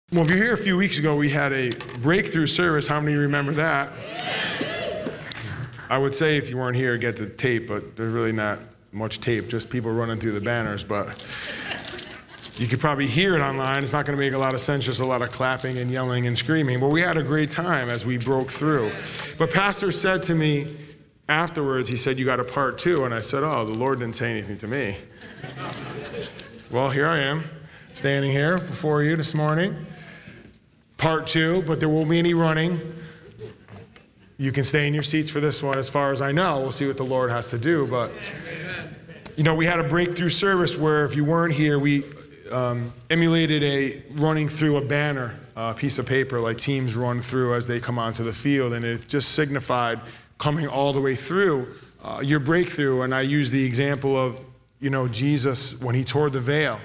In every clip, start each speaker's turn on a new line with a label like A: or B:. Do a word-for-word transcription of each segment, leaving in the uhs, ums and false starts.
A: Well, if you're here a few weeks ago, we had a breakthrough service. How many remember that? I would say if you weren't here, get the tape, but there's really not much tape, just people running through the banners. But you could probably hear it online. It's not going to make a lot of sense, just a lot of clapping and yelling and screaming. But we had a great time as we broke through. But Pastor said to me afterwards, he said, "You got a part two." And I said, "Oh, the Lord didn't say anything to me." Well, here I am, standing here before you this morning. Part two, but there won't be any running. You can stay in your seats for this one as far as I know. We'll see what the Lord has to do. But, you know, we had a breakthrough service where if you weren't here, we um, emulated a running through a banner, a piece of paper like teams run through as they come onto the field. And it just signified coming all the way through uh, your breakthrough. And I used the example of, you know, Jesus, when he tore the veil,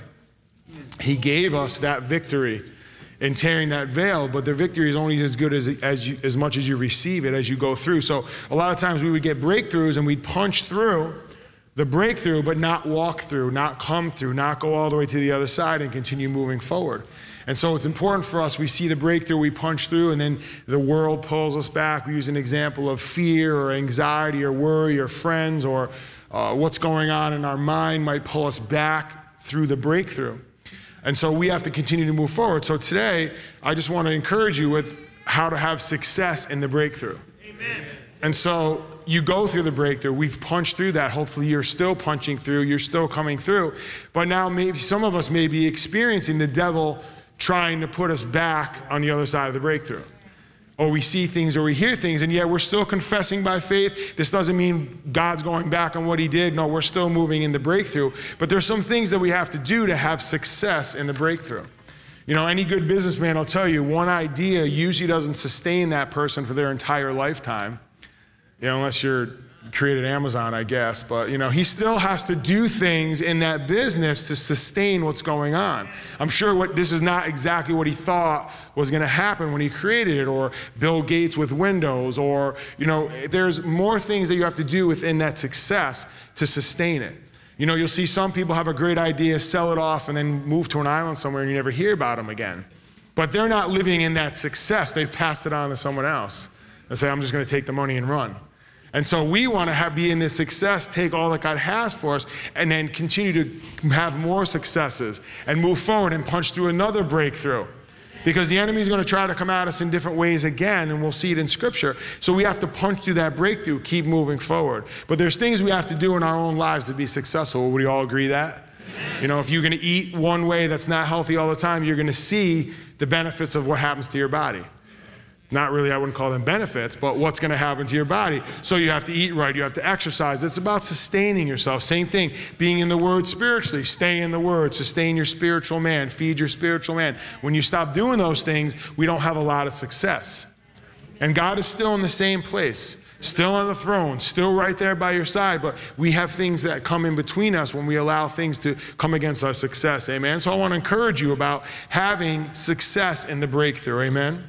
A: he gave us that victory in tearing that veil, but the victory is only as good as as, you, as much as you receive it as you go through. So a lot of times we would get breakthroughs and we'd punch through the breakthrough, but not walk through, not come through, not go all the way to the other side and continue moving forward. And so it's important for us, we see the breakthrough, we punch through, and then the world pulls us back. We use an example of fear or anxiety or worry or friends or uh, what's going on in our mind might pull us back through the breakthrough. And so we have to continue to move forward. So today, I just want to encourage you with how to have success in the breakthrough. Amen. And so you go through the breakthrough. We've punched through that. Hopefully you're still punching through. You're still coming through. But now maybe some of us may be experiencing the devil trying to put us back on the other side of the breakthrough. Or we see things or we hear things, and yet we're still confessing by faith. This doesn't mean God's going back on what he did. No, we're still moving in the breakthrough. But there's some things that we have to do to have success in the breakthrough. You know, any good businessman will tell you one idea usually doesn't sustain that person for their entire lifetime. You know, unless you're created Amazon, I guess. But, you know, he still has to do things in that business to sustain what's going on. I'm sure what this is not exactly what he thought was going to happen when he created it, or Bill Gates with Windows, or, you know, there's more things that you have to do within that success to sustain it. You know, you'll see some people have a great idea, sell it off, and then move to an island somewhere and you never hear about them again. But they're not living in that success. They've passed it on to someone else and say, "I'm just going to take the money and run." And so we want to have, be in this success, take all that God has for us, and then continue to have more successes and move forward and punch through another breakthrough. Because the enemy is going to try to come at us in different ways again, and we'll see it in Scripture. So we have to punch through that breakthrough, keep moving forward. But there's things we have to do in our own lives to be successful. Would we all agree that? You know, if you're going to eat one way that's not healthy all the time, you're going to see the benefits of what happens to your body. Not really, I wouldn't call them benefits, but what's going to happen to your body. So you have to eat right, you have to exercise. It's about sustaining yourself. Same thing, being in the Word spiritually. Stay in the Word, sustain your spiritual man, feed your spiritual man. When you stop doing those things, we don't have a lot of success. And God is still in the same place, still on the throne, still right there by your side, but we have things that come in between us when we allow things to come against our success, amen? So I want to encourage you about having success in the breakthrough, amen?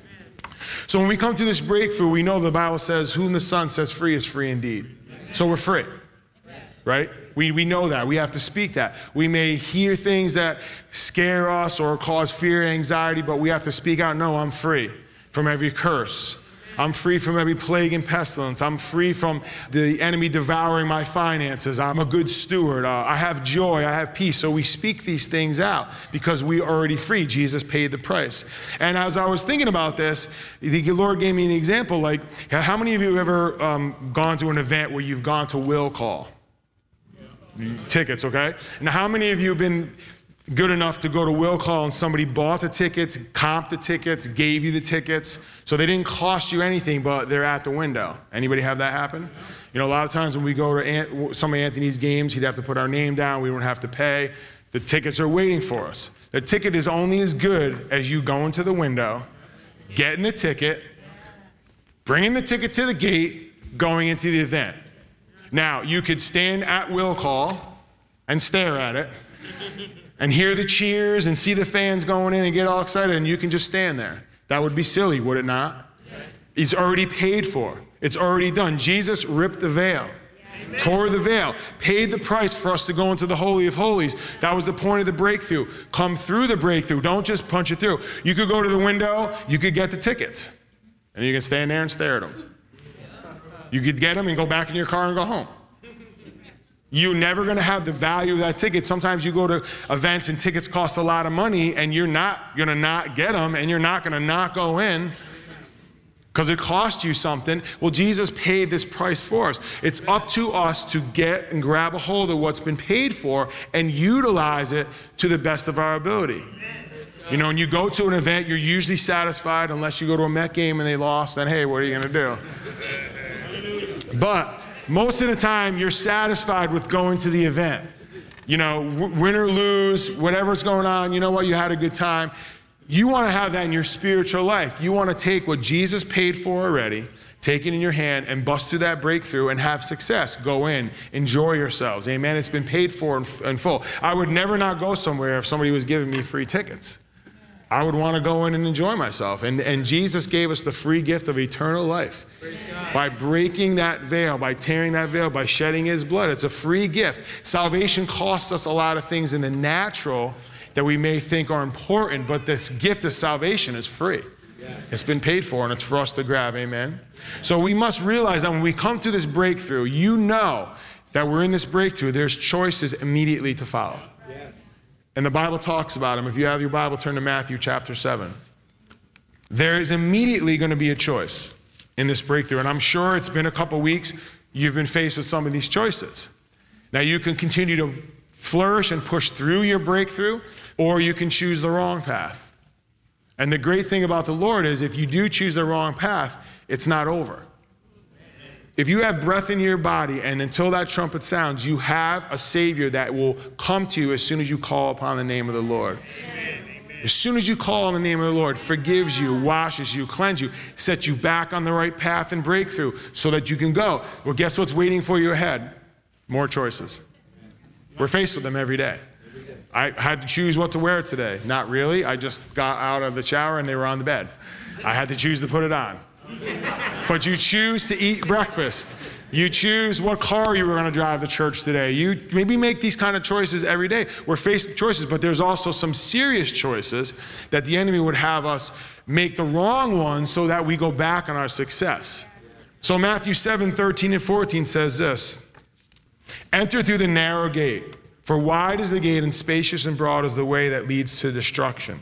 A: So when we come to this breakthrough, we know the Bible says, whom the Son sets free is free indeed. So we're free, right? We we know that. We have to speak that. We may hear things that scare us or cause fear and anxiety, but we have to speak out, no, I'm free from every curse. I'm free from every plague and pestilence. I'm free from the enemy devouring my finances. I'm a good steward. Uh, I have joy. I have peace. So we speak these things out because we are already free. Jesus paid the price. And as I was thinking about this, the Lord gave me an example. Like, how many of you have ever um, gone to an event where you've gone to will call? Yeah. Tickets, okay? Now, how many of you have been good enough to go to will call and somebody bought the tickets, comped the tickets, gave you the tickets, so they didn't cost you anything, but they're at the window? Anybody have that happen? You know, a lot of times when we go to Aunt, some of Anthony's games, he'd have to put our name down. We don't have to pay. The tickets are waiting for us. The ticket is only as good as you going to the window, getting the ticket, bringing the ticket to the gate, going into the event. Now, you could stand at will call and stare at it, and hear the cheers and see the fans going in and get all excited, and you can just stand there. That would be silly, would it not? Yes. It's already paid for. It's already done. Jesus ripped the veil. Yes. Amen. Tore the veil, paid the price for us to go into the Holy of Holies. That was the point of the breakthrough. Come through the breakthrough. Don't just punch it through. You could go to the window, you could get the tickets, and you can stand there and stare at them. You could get them and go back in your car and go home. You're never going to have the value of that ticket. Sometimes you go to events and tickets cost a lot of money, and you're not going to not get them, and you're not going to not go in because it cost you something. Well, Jesus paid this price for us. It's up to us to get and grab a hold of what's been paid for and utilize it to the best of our ability. You know, when you go to an event, you're usually satisfied unless you go to a Met game and they lost, then hey, what are you going to do? But most of the time, you're satisfied with going to the event. You know, win or lose, whatever's going on, you know what, you had a good time. You want to have that in your spiritual life. You want to take what Jesus paid for already, take it in your hand, and bust through that breakthrough and have success. Go in, enjoy yourselves. Amen. It's been paid for in, in full. I would never not go somewhere if somebody was giving me free tickets. I would want to go in and enjoy myself. And, and Jesus gave us the free gift of eternal life by breaking that veil, by tearing that veil, by shedding his blood. It's a free gift. Salvation costs us a lot of things in the natural that we may think are important, but this gift of salvation is free. It's been paid for, and it's for us to grab. Amen. So we must realize that when we come through this breakthrough, you know that we're in this breakthrough. There's choices immediately to follow. And the Bible talks about them. If you have your Bible, turn to Matthew chapter seven. There is immediately going to be a choice in this breakthrough. And I'm sure it's been a couple weeks. You've been faced with some of these choices. Now, you can continue to flourish and push through your breakthrough, or you can choose the wrong path. And the great thing about the Lord is if you do choose the wrong path, it's not over. If you have breath in your body and until that trumpet sounds, you have a Savior that will come to you as soon as you call upon the name of the Lord. As soon as you call on the name of the Lord, forgives you, washes you, cleanses you, sets you back on the right path and breakthrough so that you can go. Well, guess what's waiting for you ahead? More choices. We're faced with them every day. I had to choose what to wear today. Not really. I just got out of the shower and they were on the bed. I had to choose to put it on. But you choose to eat breakfast. You choose what car you were going to drive to church today. You maybe make these kind of choices every day. We're faced with choices, but there's also some serious choices that the enemy would have us make the wrong ones so that we go back on our success. So Matthew seven, thirteen and fourteen says this, enter through the narrow gate, for wide is the gate and spacious and broad is the way that leads to destruction.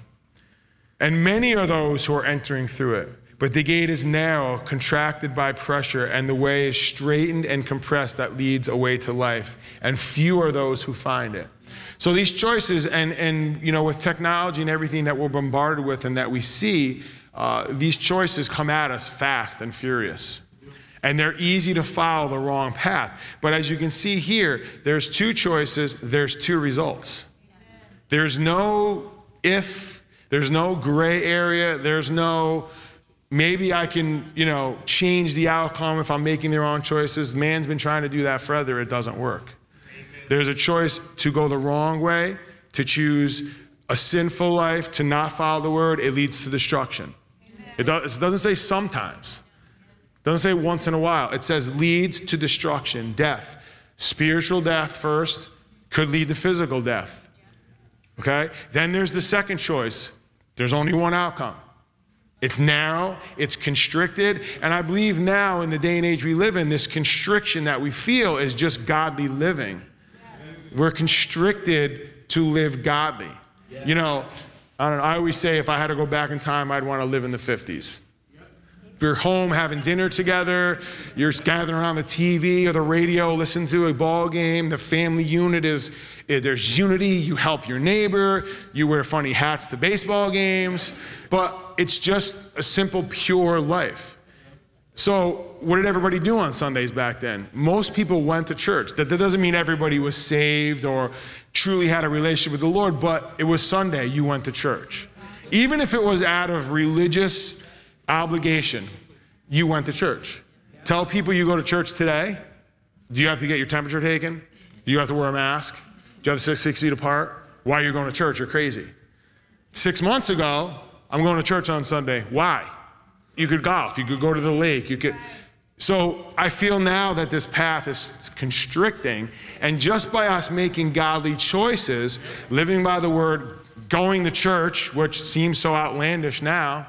A: And many are those who are entering through it. But the gate is narrow, contracted by pressure, and the way is straightened and compressed that leads away to life. And few are those who find it. So these choices, and, and you know, with technology and everything that we're bombarded with and that we see, uh, these choices come at us fast and furious. And they're easy to follow the wrong path. But as you can see here, there's two choices, there's two results. There's no if, there's no gray area, there's no maybe I can, you know, change the outcome if I'm making the wrong choices. Man's been trying to do that forever. It doesn't work. Amen. There's a choice to go the wrong way, to choose a sinful life, to not follow the word. It leads to destruction. It, does, it doesn't say sometimes. It doesn't say once in a while. It says leads to destruction, death. Spiritual death first could lead to physical death. Okay? Then there's the second choice. There's only one outcome. It's narrow, it's constricted, and I believe now in the day and age we live in, this constriction that we feel is just godly living. We're constricted to live godly. You know, I don't know, I always say if I had to go back in time, I'd want to live in the fifties. You're home having dinner together, you're gathering around the T V or the radio, listening to a ball game, the family unit is, there's unity, you help your neighbor, you wear funny hats to baseball games, but it's just a simple, pure life. So what did everybody do on Sundays back then? Most people went to church. That, that doesn't mean everybody was saved or truly had a relationship with the Lord, but it was Sunday, you went to church. Even if it was out of religious obligation, you went to church. Tell people you go to church today, do you have to get your temperature taken? Do you have to wear a mask? Do you have to sit six feet apart? Why are you going to church? You're crazy. Six months ago, I'm going to church on Sunday. Why? You could golf. You could go to the lake. You could. So I feel now that this path is constricting, and just by us making godly choices, living by the word, going to church, which seems so outlandish now,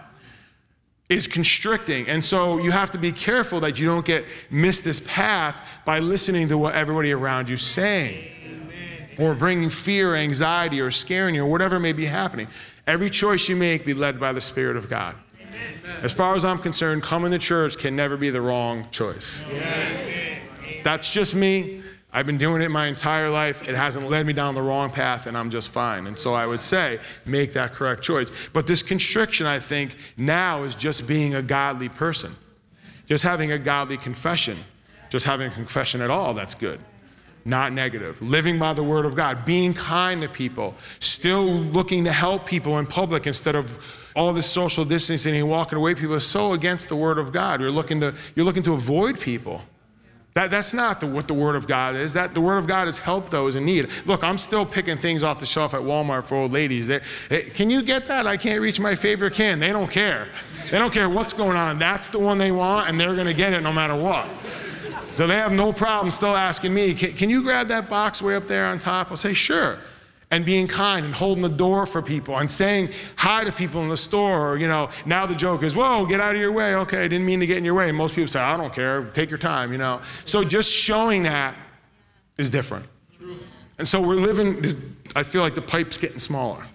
A: is constricting. And so you have to be careful that you don't get miss this path by listening to what everybody around you is saying, or bringing fear, anxiety, or scaring you, or whatever may be happening. Every choice you make, be led by the Spirit of God. As far as I'm concerned, coming to church can never be the wrong choice. That's just me. I've been doing it my entire life. It hasn't led me down the wrong path, and I'm just fine. And so I would say, make that correct choice. But this constriction, I think, now is just being a godly person. Just having a godly confession. Just having a confession at all, that's good. Not negative. Living by the word of God. Being kind to people. Still looking to help people in public instead of all this social distancing and walking away. People are so against the word of God. You're looking to, you're looking to avoid people. That, that's not the, what the word of God is. That the word of God is help those in need. Look, I'm still picking things off the shelf at Walmart for old ladies. They, hey, can you get that? I can't reach my favorite can. They don't care. They don't care what's going on. That's the one they want, and they're going to get it no matter what. So they have no problem still asking me, can, can you grab that box way up there on top? I'll say, sure. And being kind and holding the door for people and saying hi to people in the store. Or, you know, now the joke is, whoa, get out of your way. Okay, I didn't mean to get in your way. And most people say, I don't care. Take your time, you know. So just showing that is different. And so we're living, I feel like the pipe's getting smaller.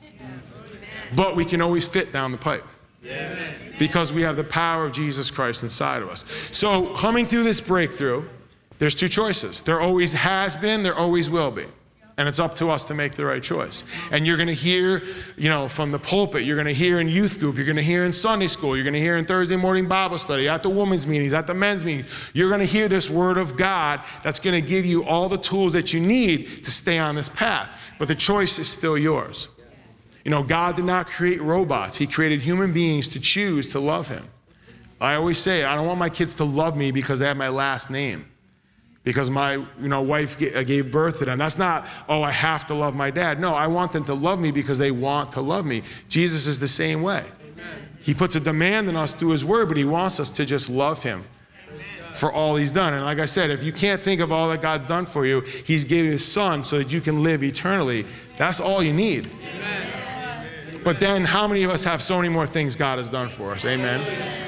A: But we can always fit down the pipe. Because we have the power of Jesus Christ inside of us. So coming through this breakthrough, there's two choices. There always has been, there always will be. And it's up to us to make the right choice. And you're going to hear, you know, from the pulpit, you're going to hear in youth group, you're going to hear in Sunday school, you're going to hear in Thursday morning Bible study, at the women's meetings, at the men's meetings. You're going to hear this word of God that's going to give you all the tools that you need to stay on this path. But the choice is still yours. You know, God did not create robots. He created human beings to choose to love him. I always say, I don't want my kids to love me because they have my last name. Because my you know, wife gave birth to them. That's not, oh, I have to love my dad. No, I want them to love me because they want to love me. Jesus is the same way. Amen. He puts a demand on us through his word, but he wants us to just love him for all he's done. And like I said, if you can't think of all that God's done for you, he's given his son so that you can live eternally. That's all you need. Amen. But then how many of us have so many more things God has done for us? Amen.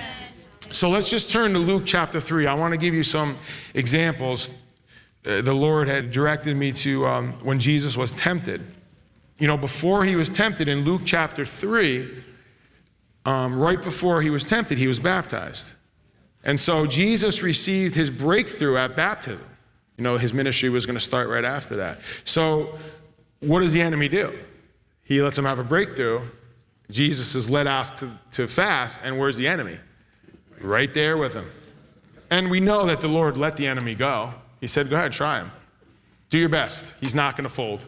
A: So let's just turn to Luke chapter three. I want to give you some examples. Uh, the Lord had directed me to um, when Jesus was tempted. You know, before he was tempted in Luke chapter three, um, right before he was tempted, he was baptized. And so Jesus received his breakthrough at baptism. You know, his ministry was going to start right after that. So what does the enemy do? He lets him have a breakthrough. Jesus is led off to, to fast, and where's the enemy? Right there with him. And we know that the Lord let the enemy go. He said, go ahead, try him. Do your best. He's not going to fold.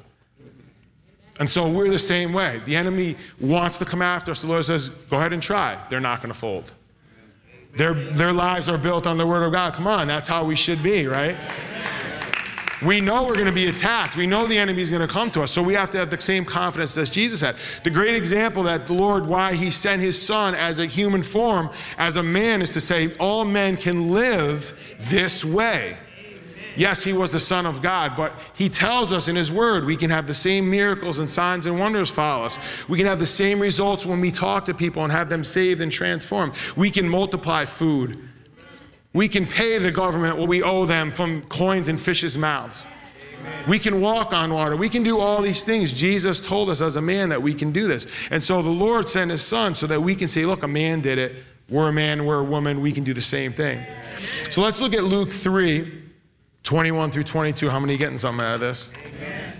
A: And so we're the same way. The enemy wants to come after us. The Lord says, go ahead and try. They're not going to fold. Their, their lives are built on the word of God. Come on, that's how we should be, right? We know we're going to be attacked. We know the enemy is going to come to us. So we have to have the same confidence as Jesus had. The great example that the Lord, why he sent his son as a human form, as a man, is to say all men can live this way. Yes, he was the Son of God, but he tells us in his word we can have the same miracles and signs and wonders follow us. We can have the same results when we talk to people and have them saved and transformed. We can multiply food. We can pay the government what we owe them from coins in fishes' mouths. Amen. We can walk on water. We can do all these things. Jesus told us as a man that we can do this. And so the Lord sent his son so that we can say, look, a man did it. We're a man, we're a woman. We can do the same thing. Amen. So let's look at Luke three, twenty-one through twenty-two. How many are getting something out of this? Amen.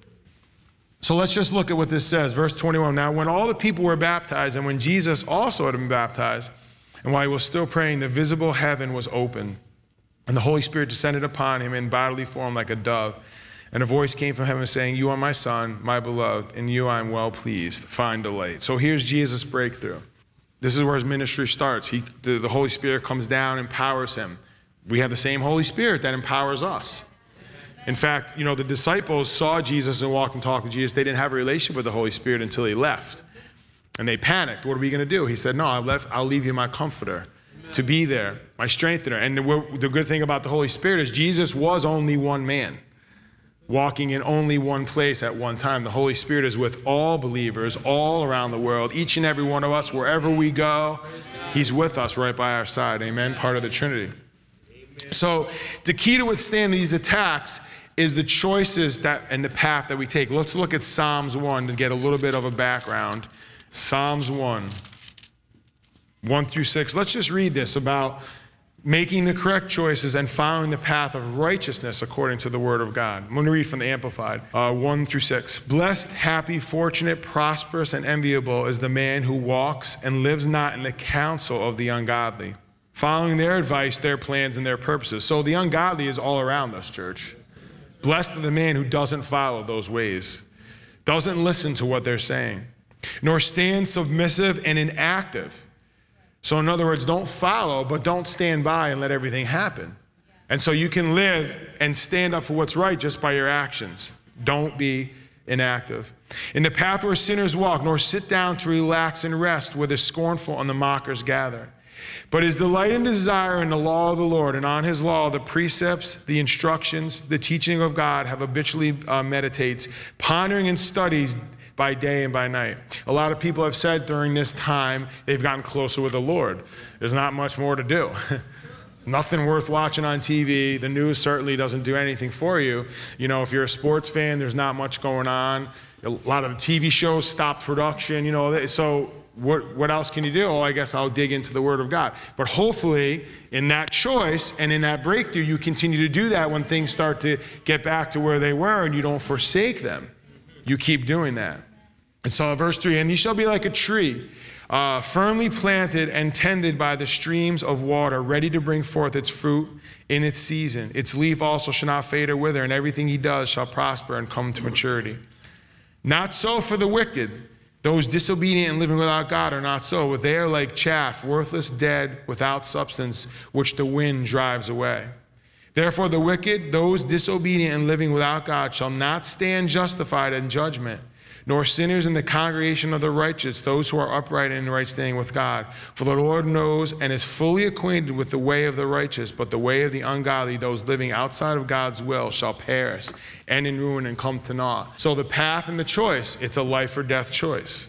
A: So let's just look at what this says. Verse twenty-one. Now, when all the people were baptized, and when Jesus also had been baptized, and while he was still praying, the visible heaven was open, and the Holy Spirit descended upon him in bodily form like a dove. And a voice came from heaven saying, you are my son, my beloved, in you I am well pleased. Find delight. So here's Jesus' breakthrough. This is where his ministry starts. He, the, the Holy Spirit comes down, empowers him. We have the same Holy Spirit that empowers us. In fact, you know, the disciples saw Jesus and walked and talked with Jesus. They didn't have a relationship with the Holy Spirit until he left. And they panicked. What are we going to do? He said, no, I'll, left, I'll leave you my comforter. to be there, my strengthener. And the, the good thing about the Holy Spirit is Jesus was only one man, walking in only one place at one time. The Holy Spirit is with all believers all around the world, each and every one of us, wherever we go, he's with us right by our side. Amen. Part of the Trinity. So the key to withstand these attacks is the choices that and the path that we take. Let's look at Psalms one to get a little bit of a background. Psalms one, one through six. Let's just read this about making the correct choices and following the path of righteousness according to the word of God. I'm going to read from the Amplified, uh, one through six. Blessed, happy, fortunate, prosperous, and enviable is the man who walks and lives not in the counsel of the ungodly, following their advice, their plans, and their purposes. So the ungodly is all around us, church. Blessed is the man who doesn't follow those ways, doesn't listen to what they're saying, nor stand submissive and inactive. So in other words, don't follow, but don't stand by and let everything happen. And so you can live and stand up for what's right just by your actions. Don't be inactive. In the path where sinners walk, nor sit down to relax and rest where the scornful and the mockers gather. But his delight and desire in the law of the Lord, and on his law, the precepts, the instructions, the teaching of God have habitually uh, meditates, pondering and studies by day and by night. A lot of people have said during this time they've gotten closer with the Lord. There's not much more to do. Nothing worth watching on T V. The news certainly doesn't do anything for you. You know, if you're a sports fan, there's not much going on. A lot of the T V shows stopped production, you know, so what, what else can you do? Oh, I guess I'll dig into the Word of God. But hopefully, in that choice and in that breakthrough, you continue to do that when things start to get back to where they were and you don't forsake them. You keep doing that. And so verse three, and he shall be like a tree, uh, firmly planted and tended by the streams of water, ready to bring forth its fruit in its season. Its leaf also shall not fade or wither, and everything he does shall prosper and come to maturity. Not so for the wicked. Those disobedient and living without God are not so, but they are like chaff, worthless, dead, without substance, which the wind drives away. Therefore the wicked, those disobedient and living without God, shall not stand justified in judgment, nor sinners in the congregation of the righteous, those who are upright and in right standing with God. For the Lord knows and is fully acquainted with the way of the righteous, but the way of the ungodly, those living outside of God's will, shall perish, end in ruin and come to naught. So the path and the choice, it's a life or death choice.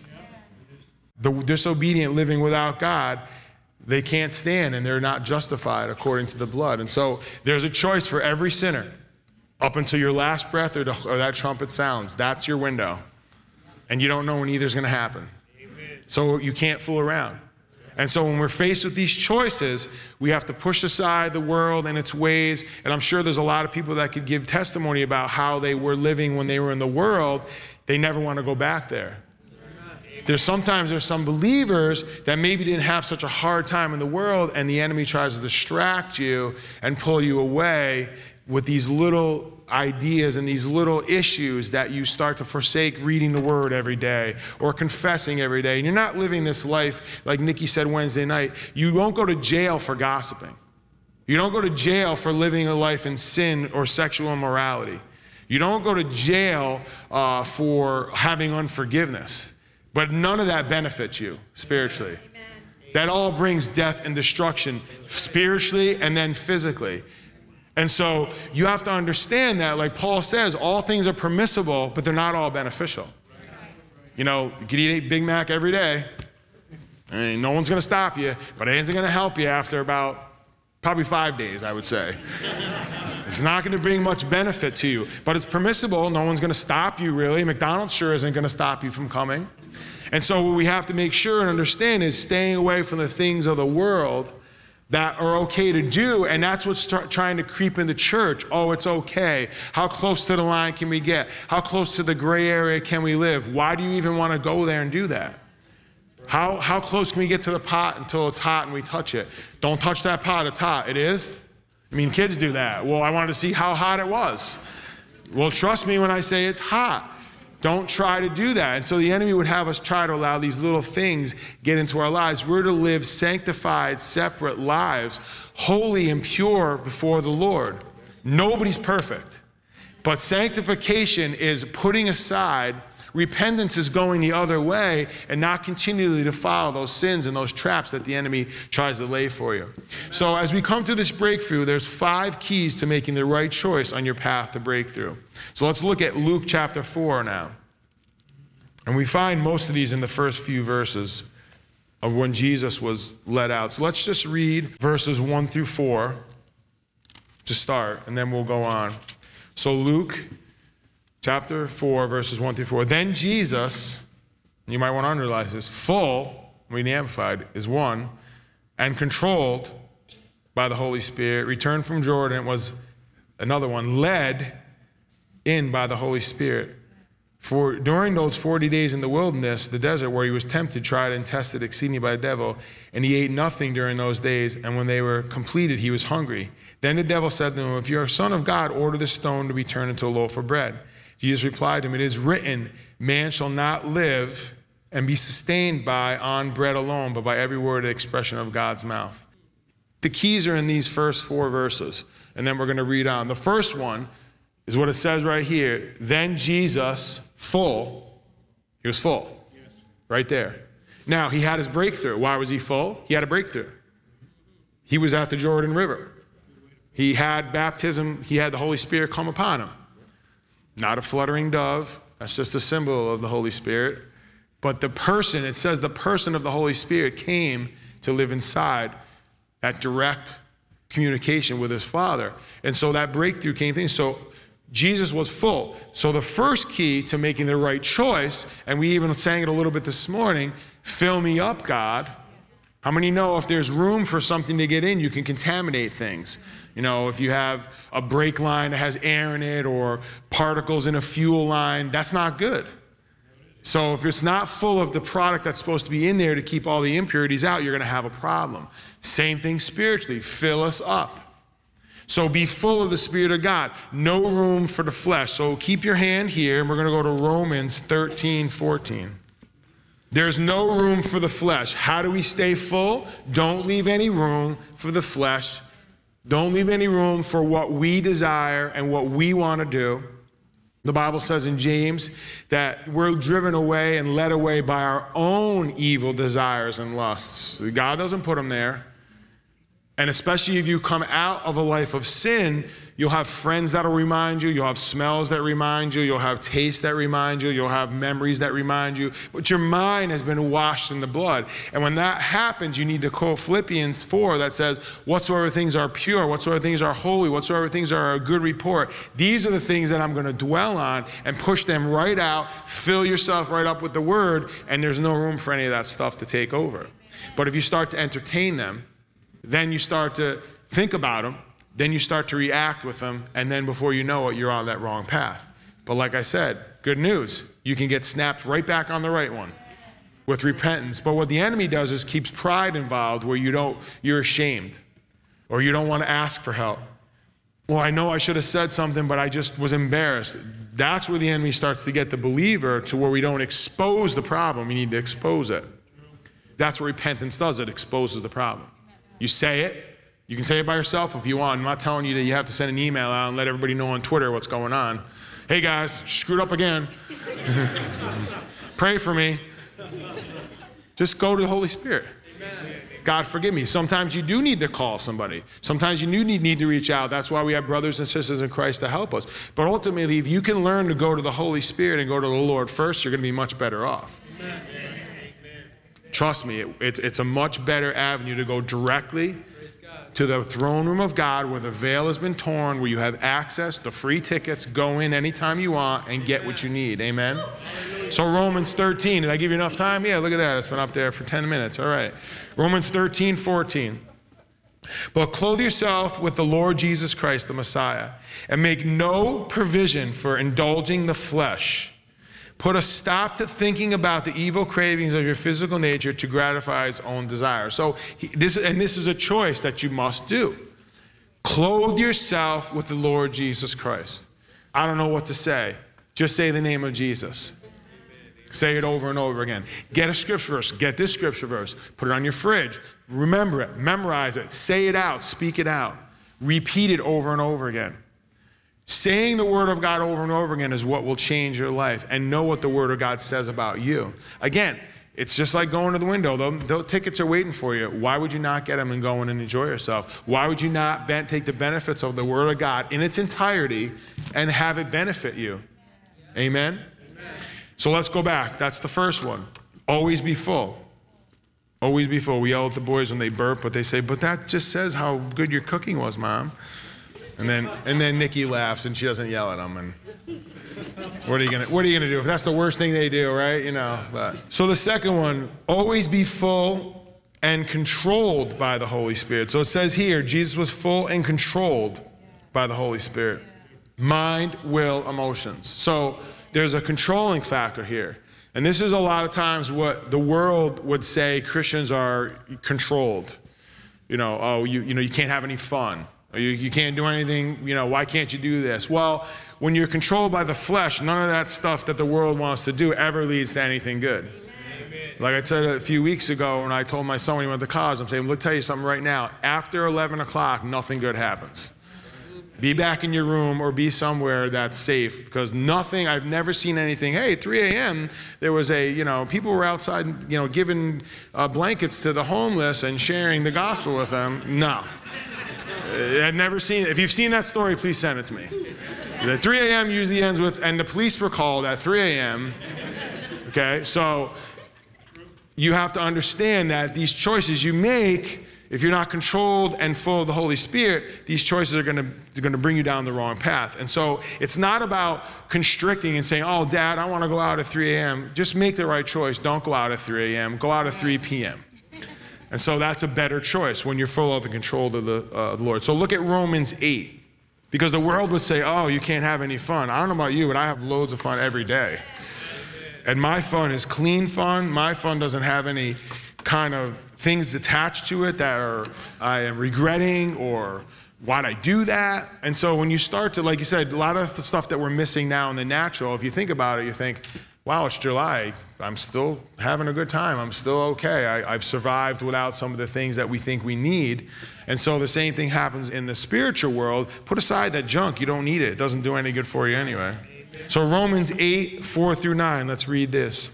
A: The disobedient living without God, they can't stand and they're not justified according to the blood. And so there's a choice for every sinner up until your last breath or, the, or that trumpet sounds. That's your window. And you don't know when either's going to happen. Amen. So you can't fool around. And so when we're faced with these choices, we have to push aside the world and its ways. And I'm sure there's a lot of people that could give testimony about how they were living when they were in the world. They never want to go back there. There's sometimes there's some believers that maybe didn't have such a hard time in the world, and the enemy tries to distract you and pull you away with these little ideas and these little issues that you start to forsake reading the word every day or confessing every day. And you're not living this life, like Nikki said Wednesday night. You won't go to jail for gossiping. You don't go to jail for living a life in sin or sexual immorality. You don't go to jail uh, for having unforgiveness. But none of that benefits you spiritually. Amen. That all brings death and destruction spiritually and then physically. And so you have to understand that, like Paul says, all things are permissible, but they're not all beneficial. You know, you could eat a Big Mac every day. I mean, no one's going to stop you, but it isn't going to help you after about probably five days, I would say. It's not going to bring much benefit to you, but it's permissible. No one's going to stop you, really. McDonald's sure isn't going to stop you from coming. And so what we have to make sure and understand is staying away from the things of the world that are okay to do, and that's what's start trying to creep in the church. Oh, it's okay. How close to the line can we get? How close to the gray area can we live? Why do you even want to go there and do that? How, how close can we get to the pot until it's hot and we touch it? Don't touch that pot, it's hot. It is? I mean, kids do that. Well, I wanted to see how hot it was. Well, trust me when I say it's hot. Don't try to do that. And so the enemy would have us try to allow these little things get into our lives. We're to live sanctified, separate lives, holy and pure before the Lord. Nobody's perfect. But sanctification is putting aside Repentance is going the other way and not continually to follow those sins and those traps that the enemy tries to lay for you. So as we come through this breakthrough, there's five keys to making the right choice on your path to breakthrough. So let's look at Luke chapter four now. And we find most of these in the first few verses of when Jesus was led out. So let's just read verses one through four to start, and then we'll go on. So Luke chapter four, verses one through four. Then Jesus, you might want to underline this, full, reading Amplified, is one, and controlled by the Holy Spirit, returned from Jordan, was another one, led in by the Holy Spirit. For during those forty days in the wilderness, the desert, where he was tempted, tried and tested exceedingly by the devil, and he ate nothing during those days, and when they were completed, he was hungry. Then the devil said to him, if you're a son of God, order this stone to be turned into a loaf of bread. Jesus replied to him, it is written, man shall not live and be sustained by on bread alone, but by every word and expression of God's mouth. The keys are in these first four verses, and then we're going to read on. The first one is what it says right here. Then Jesus, full, he was full, yes. Right there. Now, he had his breakthrough. Why was he full? He had a breakthrough. He was at the Jordan River. He had baptism. He had the Holy Spirit come upon him. Not a fluttering dove. That's just a symbol of the Holy Spirit. But the person, it says the person of the Holy Spirit came to live inside that direct communication with his Father. And so that breakthrough came things. So Jesus was full. So the first key to making the right choice, and we even sang it a little bit this morning, fill me up, God. How many know if there's room for something to get in, you can contaminate things? You know, if you have a brake line that has air in it or particles in a fuel line, that's not good. So if it's not full of the product that's supposed to be in there to keep all the impurities out, you're going to have a problem. Same thing spiritually. Fill us up. So be full of the Spirit of God. No room for the flesh. So keep your hand here, and we're going to go to Romans thirteen fourteen. There's no room for the flesh. How do we stay full? Don't leave any room for the flesh. Don't leave any room for what we desire and what we want to do. The Bible says in James that we're driven away and led away by our own evil desires and lusts. God doesn't put them there. And especially if you come out of a life of sin, you'll have friends that'll remind you. You'll have smells that remind you. You'll have tastes that remind you. You'll have memories that remind you. But your mind has been washed in the blood. And when that happens, you need to quote Philippians four that says, whatsoever things are pure, whatsoever things are holy, whatsoever things are a good report. These are the things that I'm going to dwell on and push them right out. Fill yourself right up with the word, and there's no room for any of that stuff to take over. But if you start to entertain them, then you start to think about them, then you start to react with them, and then before you know it, you're on that wrong path. But like I said, good news, you can get snapped right back on the right one with repentance. But what the enemy does is keeps pride involved where you don't, you're ashamed or you don't want to ask for help. Well, I know I should have said something, but I just was embarrassed. That's where the enemy starts to get the believer to where we don't expose the problem. We need to expose it. That's what repentance does. It exposes the problem. You say it. You can say it by yourself if you want. I'm not telling you that you have to send an email out and let everybody know on Twitter what's going on. Hey guys, screwed up again. Pray for me. Just go to the Holy Spirit. Amen. God, forgive me. Sometimes you do need to call somebody. Sometimes you do need, need to reach out. That's why we have brothers and sisters in Christ to help us. But ultimately, if you can learn to go to the Holy Spirit and go to the Lord first, you're going to be much better off. Amen. Trust me, it, it, it's a much better avenue to go directly to the throne room of God where the veil has been torn, where you have access, the free tickets, go in anytime you want and get what you need. Amen? So Romans thirteen, did I give you enough time? Yeah, look at that. It's been up there for ten minutes. All right. Romans thirteen fourteen. But clothe yourself with the Lord Jesus Christ, the Messiah, and make no provision for indulging the flesh. Put a stop to thinking about the evil cravings of your physical nature to gratify his own desires. So he, this, and this is a choice that you must do. Clothe yourself with the Lord Jesus Christ. I don't know what to say. Just say the name of Jesus. Say it over and over again. Get a scripture verse. Get this scripture verse. Put it on your fridge. Remember it. Memorize it. Say it out. Speak it out. Repeat it over and over again. Saying the word of God over and over again is what will change your life, and know what the word of God says about you. Again, it's just like going to the window. Those tickets are waiting for you. Why would you not get them and go in and enjoy yourself? Why would you not ben- take the benefits of the word of God in its entirety and have it benefit you? Amen? Amen. So let's go back. That's the first one. Always be full. Always be full. We yell at the boys when they burp, but they say, but that just says how good your cooking was, Mom. And then and then Nikki laughs and she doesn't yell at them. And what are you gonna what are you gonna do if that's the worst thing they do, right? You know. But so the second one, always be full and controlled by the Holy Spirit. So it says here, Jesus was full and controlled by the Holy Spirit. Mind, will, emotions. So there's a controlling factor here. And this is a lot of times what the world would say Christians are controlled. You know, oh, you you know, you can't have any fun. Or you, you can't do anything, you know, why can't you do this? Well, when you're controlled by the flesh, none of that stuff that the world wants to do ever leads to anything good. Amen. Like I said a few weeks ago when I told my son when he went to college, I'm saying, look, tell you something right now. After eleven o'clock, nothing good happens. Be back in your room or be somewhere that's safe, because nothing, I've never seen anything. Hey, at three a.m., there was a, you know, people were outside, you know, giving uh, blankets to the homeless and sharing the gospel with them. No. I've never seen it. If you've seen that story, please send it to me. At three a.m. usually ends with, and the police were called at three a.m. Okay, so you have to understand that these choices you make, if you're not controlled and full of the Holy Spirit, these choices are going to they're going to bring you down the wrong path. And so it's not about constricting and saying, oh, Dad, I want to go out at three a.m. Just make the right choice. Don't go out at three a.m. Go out at three p.m. And so that's a better choice when you're full of and controlled of the, uh, the Lord. So look at Romans eight. Because the world would say, oh, you can't have any fun. I don't know about you, but I have loads of fun every day. And my fun is clean fun. My fun doesn't have any kind of things attached to it that are I am regretting or why'd I do that? And so when you start to, like you said, a lot of the stuff that we're missing now in the natural, if you think about it, you think, wow, it's July. I'm still having a good time. I'm still okay. I, I've survived without some of the things that we think we need. And so the same thing happens in the spiritual world. Put aside that junk. You don't need it. It doesn't do any good for you anyway. So Romans eight, four through nine, let's read this.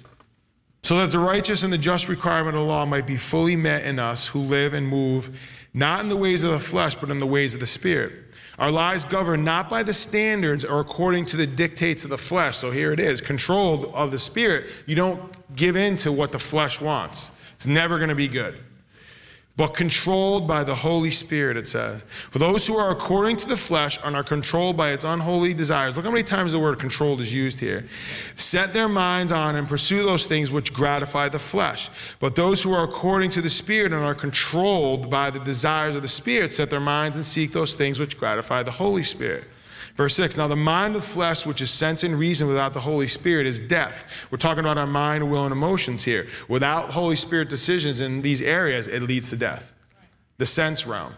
A: So that the righteous and the just requirement of the law might be fully met in us who live and move, not in the ways of the flesh, but in the ways of the Spirit. Our lives governed not by the standards or according to the dictates of the flesh. So here it is, controlled of the Spirit. You don't give in to what the flesh wants. It's never going to be good. But controlled by the Holy Spirit, it says. For those who are according to the flesh and are controlled by its unholy desires. Look how many times the word controlled is used here. Set their minds on and pursue those things which gratify the flesh. But those who are according to the Spirit and are controlled by the desires of the Spirit set their minds and seek those things which gratify the Holy Spirit. Verse six, now the mind of the flesh, which is sense and reason without the Holy Spirit, is death. We're talking about our mind, will, and emotions here. Without Holy Spirit decisions in these areas, it leads to death. The sense realm.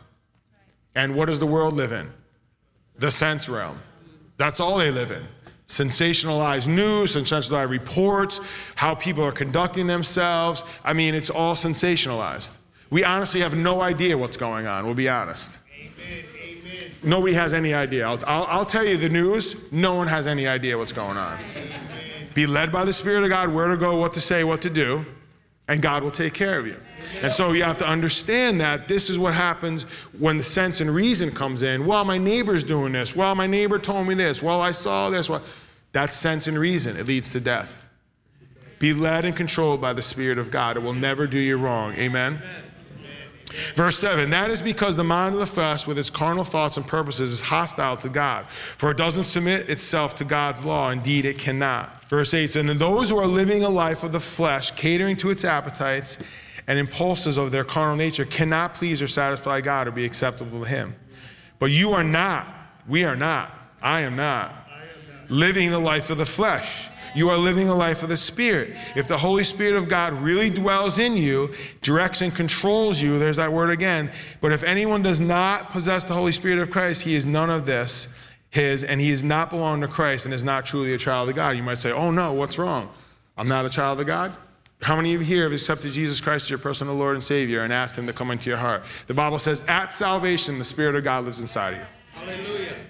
A: And what does the world live in? The sense realm. That's all they live in. Sensationalized news, sensationalized reports, how people are conducting themselves. I mean, it's all sensationalized. We honestly have no idea what's going on, we'll be honest. Nobody has any idea. I'll, I'll, I'll tell you the news. No one has any idea what's going on. Be led by the Spirit of God, where to go, what to say, what to do, and God will take care of you. And so you have to understand that this is what happens when the sense and reason comes in. Well, my neighbor's doing this. Well, my neighbor told me this. Well, I saw this. Well, that's sense and reason. It leads to death. Be led and controlled by the Spirit of God. It will never do you wrong. Amen? Verse seven, that is because the mind of the flesh with its carnal thoughts and purposes is hostile to God, for it doesn't submit itself to God's law. Indeed, it cannot. Verse eight, and those who are living a life of the flesh, catering to its appetites and impulses of their carnal nature, cannot please or satisfy God or be acceptable to Him. But you are not, we are not, I am not, living the life of the flesh. You are living a life of the Spirit. If the Holy Spirit of God really dwells in you, directs and controls you, there's that word again. But if anyone does not possess the Holy Spirit of Christ, he is none of this, his, and he is not belonging to Christ and is not truly a child of God. You might say, oh no, what's wrong? I'm not a child of God? How many of you here have accepted Jesus Christ as your personal Lord and Savior and asked Him to come into your heart? The Bible says, at salvation, the Spirit of God lives inside of you. Hallelujah.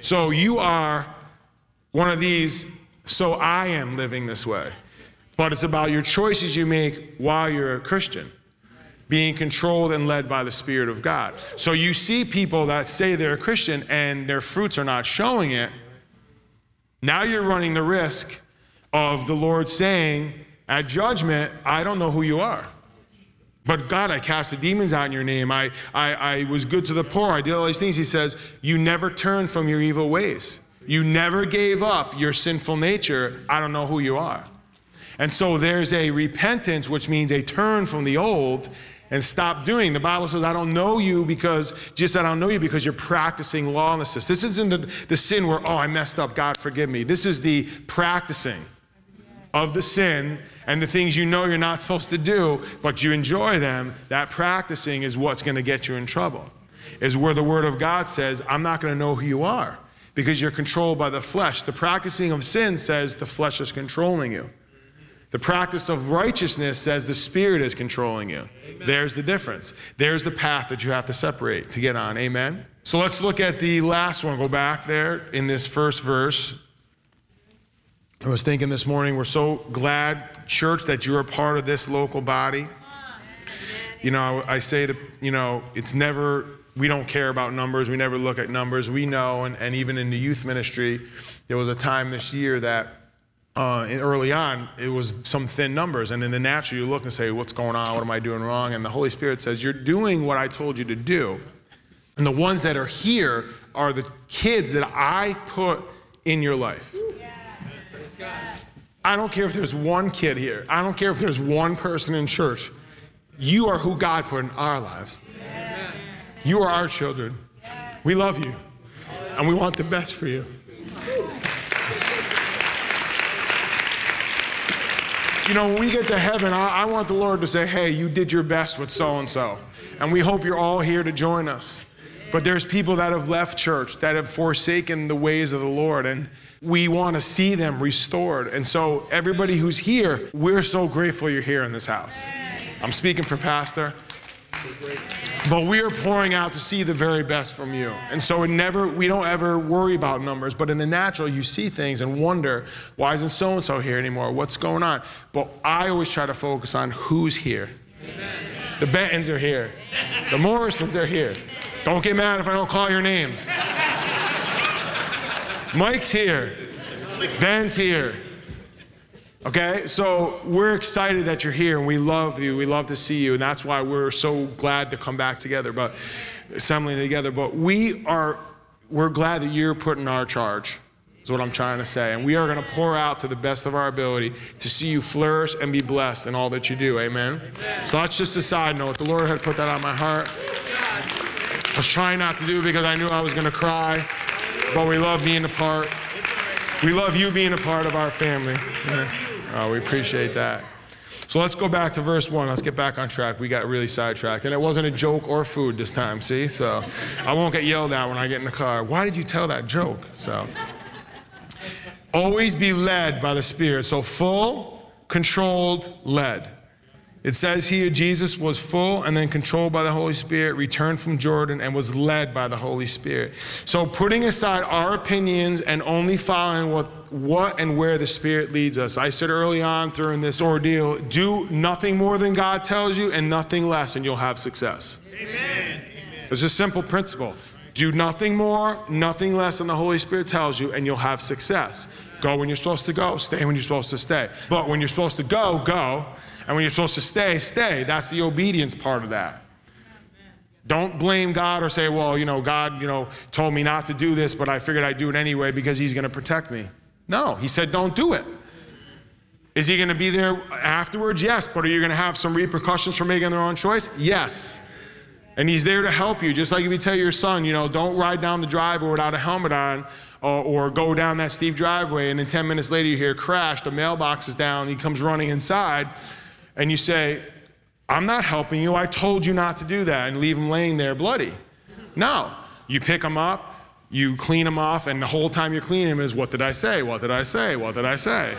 A: So you are one of these, so I am living this way. But it's about your choices you make while you're a Christian, being controlled and led by the Spirit of God. So you see people that say they're a Christian and their fruits are not showing it. Now you're running the risk of the Lord saying, at judgment, I don't know who you are. But God, I cast the demons out in your name. I, I, I was good to the poor. I did all these things. He says, you never turned from your evil ways. You never gave up your sinful nature. I don't know who you are. And so there's a repentance, which means a turn from the old and stop doing. The Bible says, I don't know you because, just I don't know you because you're practicing lawlessness. This isn't the, the sin where, oh, I messed up, God forgive me. This is the practicing of the sin and the things you know you're not supposed to do, but you enjoy them. That practicing is what's going to get you in trouble. Is where the Word of God says, I'm not going to know who you are because you're controlled by the flesh. The practicing of sin says the flesh is controlling you. The practice of righteousness says the Spirit is controlling you. Amen. There's the difference. There's the path that you have to separate to get on. Amen? So let's look at the last one. Go back there in this first verse. I was thinking this morning, we're so glad, church, that you're a part of this local body. You know, I say to, you know, it's never, we don't care about numbers. We never look at numbers. We know, and, and even in the youth ministry, there was a time this year that Uh, and early on, it was some thin numbers. And in the natural, you look and say, what's going on? What am I doing wrong? And the Holy Spirit says, you're doing what I told you to do. And the ones that are here are the kids that I put in your life. Yeah. I don't care if there's one kid here. I don't care if there's one person in church. You are who God put in our lives. Yeah. You are our children. Yeah. We love you. And we want the best for you. You know, when we get to heaven, I, I want the Lord to say, hey, you did your best with so-and-so. And we hope you're all here to join us. But there's people that have left church, that have forsaken the ways of the Lord, and we want to see them restored. And so everybody who's here, we're so grateful you're here in this house. I'm speaking for Pastor. But we are pouring out to see the very best from you. And so it never, we don't ever worry about numbers, but in the natural, you see things and wonder, why isn't so-and-so here anymore? What's going on? But I always try to focus on who's here. Amen. The Bentons are here. The Morrisons are here. Don't get mad if I don't call your name. Mike's here. Ben's here. Okay, so we're excited that you're here, and we love you. We love to see you, and that's why we're so glad to come back together, but assembling together. But we are, we're glad that you're put in our charge, is what I'm trying to say. And we are going to pour out to the best of our ability to see you flourish and be blessed in all that you do. Amen? Amen. So that's just a side note. The Lord had put that on my heart. I was trying not to do it because I knew I was going to cry, but we love being a part. We love you being a part of our family. Amen. Oh, we appreciate that. So let's go back to verse one. Let's get back on track. We got really sidetracked. And it wasn't a joke or food this time, see? So I won't get yelled at when I get in the car. Why did you tell that joke? So always be led by the Spirit. So full, controlled, led. It says here Jesus was full and then controlled by the Holy Spirit, returned from Jordan, and was led by the Holy Spirit. So putting aside our opinions and only following what, what and where the Spirit leads us. I said early on during this ordeal, do nothing more than God tells you and nothing less, and you'll have success. Amen. It's a simple principle. Do nothing more, nothing less than the Holy Spirit tells you, and you'll have success. Go when you're supposed to go. Stay when you're supposed to stay. But when you're supposed to go, go. And when you're supposed to stay, stay. That's the obedience part of that. Don't blame God or say, well, you know, God, you know, told me not to do this, but I figured I'd do it anyway because he's going to protect me. No, he said don't do it. Is he going to be there afterwards? Yes. But are you going to have some repercussions for making the wrong choice? Yes. And he's there to help you. Just like if you tell your son, you know, don't ride down the driveway without a helmet on, or, or go down that steep driveway, and then ten minutes later you hear crash, the mailbox is down, he comes running inside, and you say, I'm not helping you, I told you not to do that, and leave him laying there bloody. No. You pick him up, you clean him off, and the whole time you're cleaning him is, what did I say? What did I say? What did I say?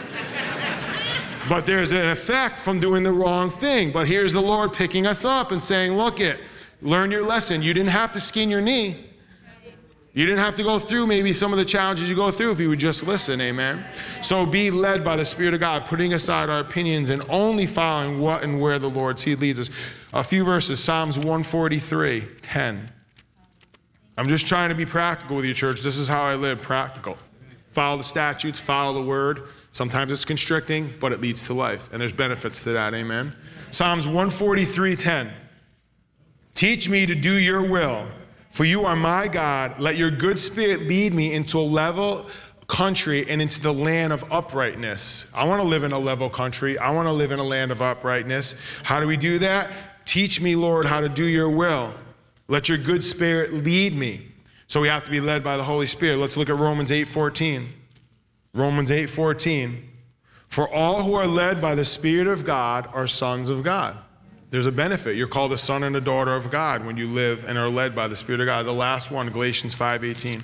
A: But there's an effect from doing the wrong thing. But here's the Lord picking us up and saying, look it, learn your lesson. You didn't have to skin your knee. You didn't have to go through maybe some of the challenges you go through if you would just listen, amen? So be led by the Spirit of God, putting aside our opinions and only following what and where the Lord leads us. A few verses, Psalms one forty-three, ten. I'm just trying to be practical with you, church. This is how I live, practical. Follow the statutes, follow the word. Sometimes it's constricting, but it leads to life, and there's benefits to that, amen? Psalms one forty-three, ten. Teach me to do your will, for you are my God. Let your good spirit lead me into a level country and into the land of uprightness. I want to live in a level country. I want to live in a land of uprightness. How do we do that? Teach me, Lord, how to do your will. Let your good spirit lead me. So we have to be led by the Holy Spirit. Let's look at Romans eight fourteen. Romans eight fourteen. For all who are led by the Spirit of God are sons of God. There's a benefit. You're called a son and a daughter of God when you live and are led by the Spirit of God. The last one, Galatians five eighteen.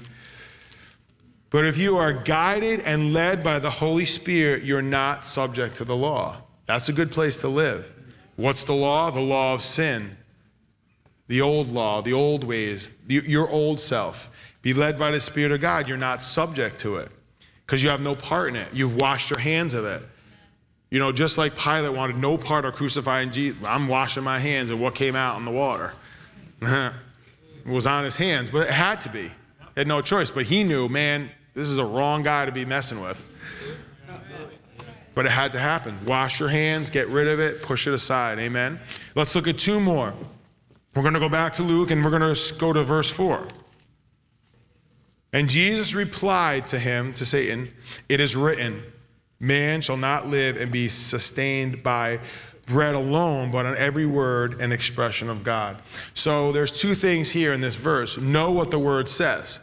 A: But if you are guided and led by the Holy Spirit, you're not subject to the law. That's a good place to live. What's the law? The law of sin. The old law, the old ways, your old self. Be led by the Spirit of God. You're not subject to it because you have no part in it. You've washed your hands of it. You know, just like Pilate wanted no part of crucifying Jesus, I'm washing my hands of what came out in the water. It was on his hands, but it had to be. He had no choice, but he knew, man, this is a wrong guy to be messing with. But it had to happen. Wash your hands, get rid of it, push it aside, amen? Let's look at two more. We're going to go back to Luke, and we're going to go to verse four. And Jesus replied to him, to Satan, it is written, man shall not live and be sustained by bread alone, but on every word and expression of God. So there's two things here in this verse. Know what the word says.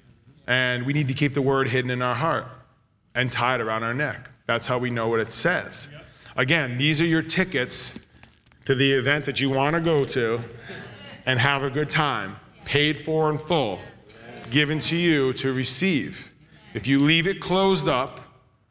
A: And we need to keep the word hidden in our heart and tied around our neck. That's how we know what it says. Again, these are your tickets to the event that you want to go to and have a good time, paid for in full, given to you to receive. If you leave it closed up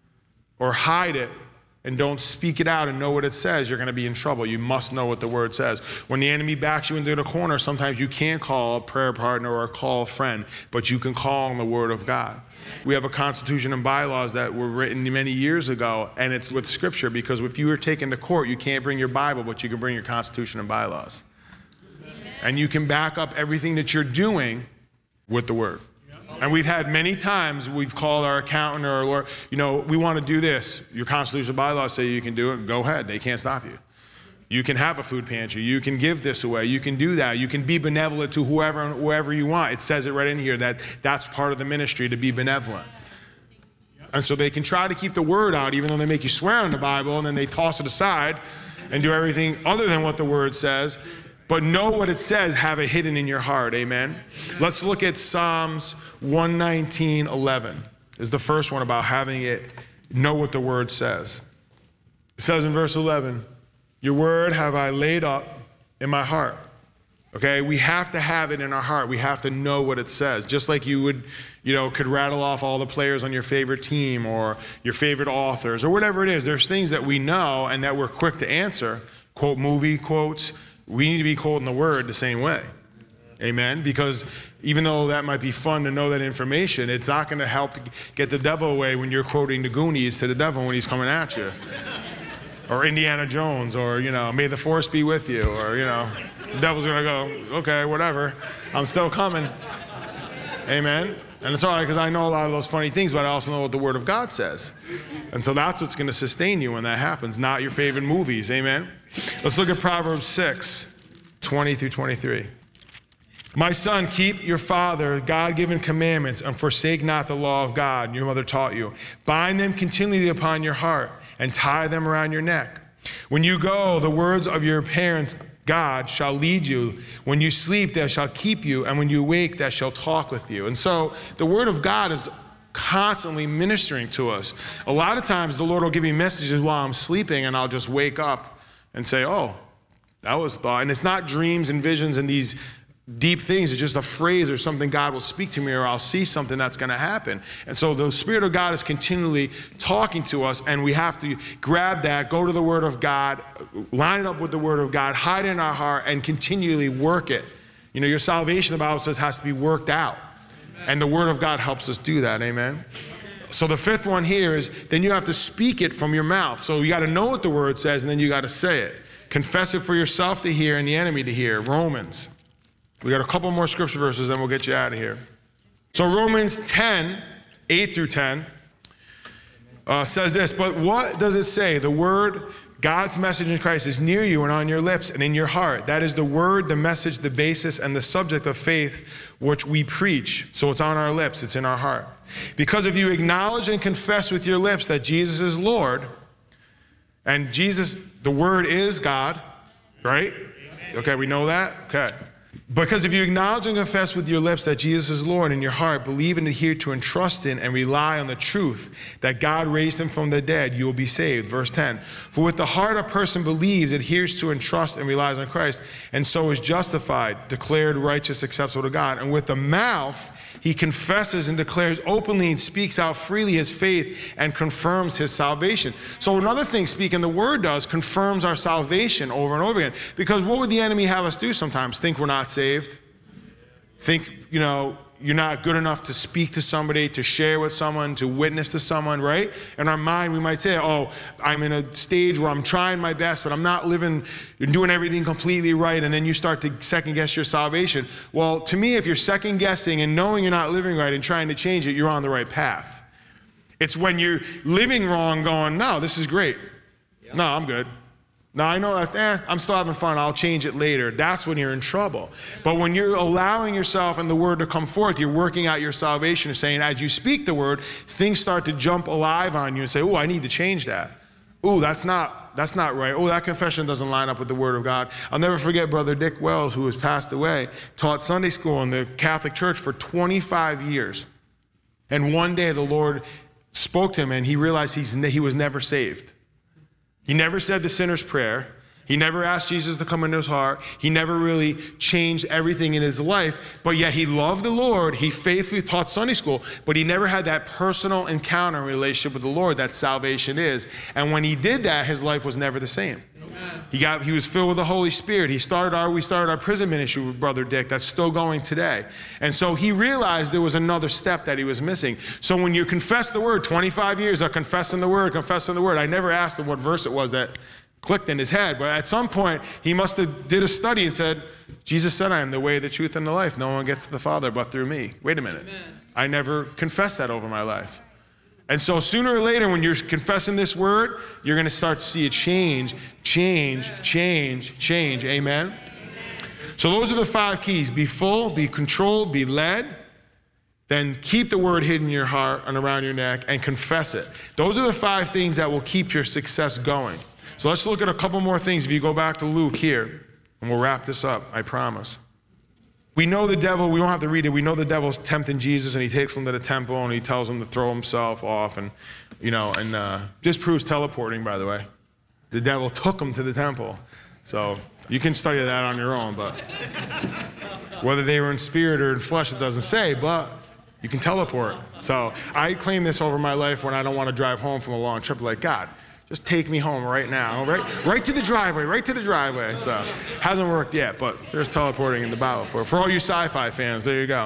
A: or hide it and don't speak it out and know what it says, you're going to be in trouble. You must know what the word says. When the enemy backs you into the corner, sometimes you can't call a prayer partner or call a friend, but you can call on the word of God. We have a constitution and bylaws that were written many years ago, and it's with scripture, because if you were taken to court, you can't bring your Bible, but you can bring your constitution and bylaws. And you can back up everything that you're doing with the word. And we've had many times we've called our accountant or, or you know, we want to do this. Your constitutional bylaws say you can do it. Go ahead. They can't stop you. You can have a food pantry. You can give this away. You can do that. You can be benevolent to whoever and whoever you want. It says it right in here that that's part of the ministry, to be benevolent. And so they can try to keep the word out, even though they make you swear on the Bible, and then they toss it aside and do everything other than what the word says. But know what it says, have it hidden in your heart, amen? Let's look at Psalms one nineteen, eleven. Is the first one about having it, know what the word says. It says in verse eleven, your word have I laid up in my heart. Okay, we have to have it in our heart. We have to know what it says. Just like you would, you know, could rattle off all the players on your favorite team or your favorite authors or whatever it is. There's things that we know and that we're quick to answer. Quote movie quotes. We need to be quoting the word the same way. Amen? Because even though that might be fun to know that information, it's not going to help get the devil away when you're quoting the Goonies to the devil when he's coming at you. Or Indiana Jones, or, you know, may the force be with you, or, you know, the devil's going to go, okay, whatever, I'm still coming. Amen? And it's all right, because I know a lot of those funny things, but I also know what the Word of God says. And so that's what's going to sustain you when that happens, not your favorite movies. Amen? Let's look at Proverbs six, twenty through twenty-three. My son, keep your father God-given commandments and forsake not the law of God your mother taught you. Bind them continually upon your heart and tie them around your neck. When you go, the words of your parents God shall lead you. When you sleep, they shall keep you. And when you wake, they shall talk with you. And so the word of God is constantly ministering to us. A lot of times the Lord will give me messages while I'm sleeping, and I'll just wake up and say, oh, that was thought. And it's not dreams and visions and these deep things. It's just a phrase or something God will speak to me, or I'll see something that's going to happen. And so the Spirit of God is continually talking to us, and we have to grab that, go to the Word of God, line it up with the Word of God, hide it in our heart, and continually work it. You know, your salvation, the Bible says, has to be worked out. And the word of God helps us do that, amen? So the fifth one here is then you have to speak it from your mouth. So you got to know what the word says, and then you got to say it. Confess it for yourself to hear and the enemy to hear. Romans. We got a couple more scripture verses, then we'll get you out of here. So Romans ten, eight through ten, uh, says this, but what does it say? The word, God's message in Christ is near you and on your lips and in your heart. That is the word, the message, the basis, and the subject of faith which we preach. So it's on our lips, it's in our heart. Because if you acknowledge and confess with your lips that Jesus is Lord, and Jesus, the word is God, right? Okay, we know that? Okay. Because if you acknowledge and confess with your lips that Jesus is Lord, in your heart, believe and adhere to and trust in and rely on the truth that God raised him from the dead, you will be saved. Verse ten, for with the heart a person believes, adheres to and trusts and relies on Christ, and so is justified, declared righteous, acceptable to God. And with the mouth he confesses and declares openly and speaks out freely his faith and confirms his salvation. So another thing speaking the word does, confirms our salvation over and over again. Because what would the enemy have us do sometimes? Think we're not saved? Think, you know, you're not good enough to speak to somebody, to share with someone, to witness to someone, right? In our mind, we might say, oh, I'm in a stage where I'm trying my best, but I'm not living, you're doing everything completely right, and then you start to second guess your salvation. Well, to me, if you're second guessing and knowing you're not living right and trying to change it, you're on the right path. It's when you're living wrong going, no, this is great. Yep. No, I'm good. Now, I know that, eh, I'm still having fun, I'll change it later. That's when you're in trouble. But when you're allowing yourself and the word to come forth, you're working out your salvation, saying as you speak the word, things start to jump alive on you and say, oh, I need to change that. Oh, that's not, that's not right. Oh, that confession doesn't line up with the word of God. I'll never forget Brother Dick Wells, who has passed away, taught Sunday school in the Catholic Church for twenty-five years. And one day the Lord spoke to him and he realized he's, he was never saved. He never said the sinner's prayer. He never asked Jesus to come into his heart. He never really changed everything in his life, but yet he loved the Lord. He faithfully taught Sunday school, but he never had that personal encounter and relationship with the Lord that salvation is. And when he did that, his life was never the same. Amen. He got, he was filled with the Holy Spirit. He started our, we started our prison ministry with Brother Dick. That's still going today. And so he realized there was another step that he was missing. So when you confess the word, twenty-five years of confessing the word, confessing the word, I never asked him what verse it was that clicked in his head, but at some point he must have did a study and said, Jesus said, I am the way, the truth, and the life. No one gets to the Father but through me. Wait a minute. Amen. I never confessed that over my life. And so sooner or later, when you're confessing this word, you're going to start to see it change, change, change, change. Amen? Amen? So those are the five keys. Be full, be controlled, be led. Then keep the word hidden in your heart and around your neck and confess it. Those are the five things that will keep your success going. So let's look at a couple more things. If you go back to Luke here, and we'll wrap this up, I promise. We know the devil, we don't have to read it, we know the devil's tempting Jesus, and he takes him to the temple, and he tells him to throw himself off, and, you know, and uh, this proves teleporting, by the way. The devil took him to the temple. So you can study that on your own, but whether they were in spirit or in flesh, it doesn't say, but you can teleport. So I claim this over my life when I don't want to drive home from a long trip, like, God, just take me home right now, right, right to the driveway, right to the driveway. So hasn't worked yet, but there's teleporting in the Bible. For, for all you sci-fi fans, there you go.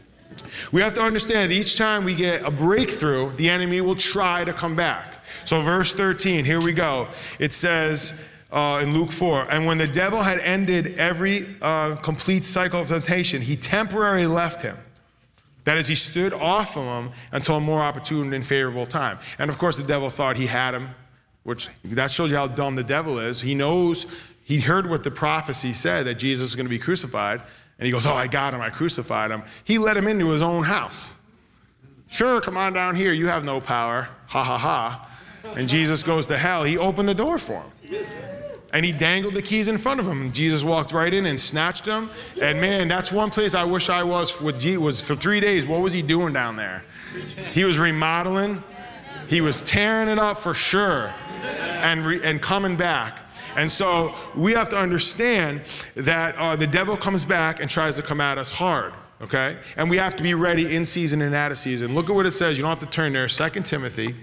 A: We have to understand each time we get a breakthrough, the enemy will try to come back. So verse thirteen, here we go. It says uh, in Luke four, and when the devil had ended every uh, complete cycle of temptation, he temporarily left him. That is, he stood off of him until a more opportune and favorable time. And of course, the devil thought he had him, which that shows you how dumb the devil is. He knows, he heard what the prophecy said, that Jesus is going to be crucified. And he goes, oh, I got him, I crucified him. He let him into his own house. Sure, come on down here, you have no power. Ha, ha, ha. And Jesus goes to hell. He opened the door for him. And he dangled the keys in front of him. And Jesus walked right in and snatched them. And man, that's one place I wish I was with Jesus. Was for three days, what was he doing down there? He was remodeling. He was tearing it up for sure. And, re- and coming back. And so we have to understand that uh, the devil comes back and tries to come at us hard, okay? And we have to be ready in season and out of season. Look at what it says. You don't have to turn there. Second Timothy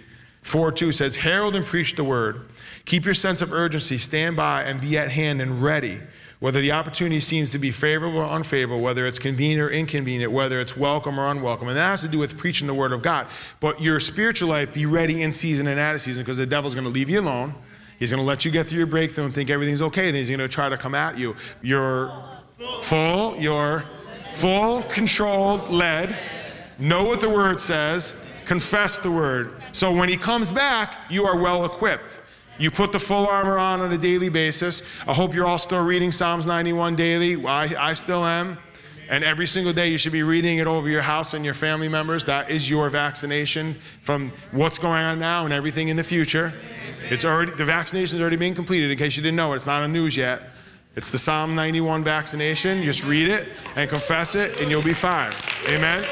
A: four two says, herald and preach the word. Keep your sense of urgency, stand by and be at hand and ready. Whether the opportunity seems to be favorable or unfavorable, whether it's convenient or inconvenient, whether it's welcome or unwelcome. And that has to do with preaching the word of God. But your spiritual life, be ready in season and out of season, because the devil's going to leave you alone. He's going to let you get through your breakthrough and think everything's okay. Then he's going to try to come at you. You're full, you're full, controlled, led. Know what the word says. Confess the word. So when he comes back, you are well equipped. You put the full armor on on a daily basis. I hope you're all still reading Psalms ninety-one daily. I, I still am. And every single day you should be reading it over your house and your family members. That is your vaccination from what's going on now and everything in the future. It's already, the vaccination is already being completed, in case you didn't know it. It's not on news yet. It's the Psalm ninety-one vaccination. Just read it and confess it and you'll be fine. Amen?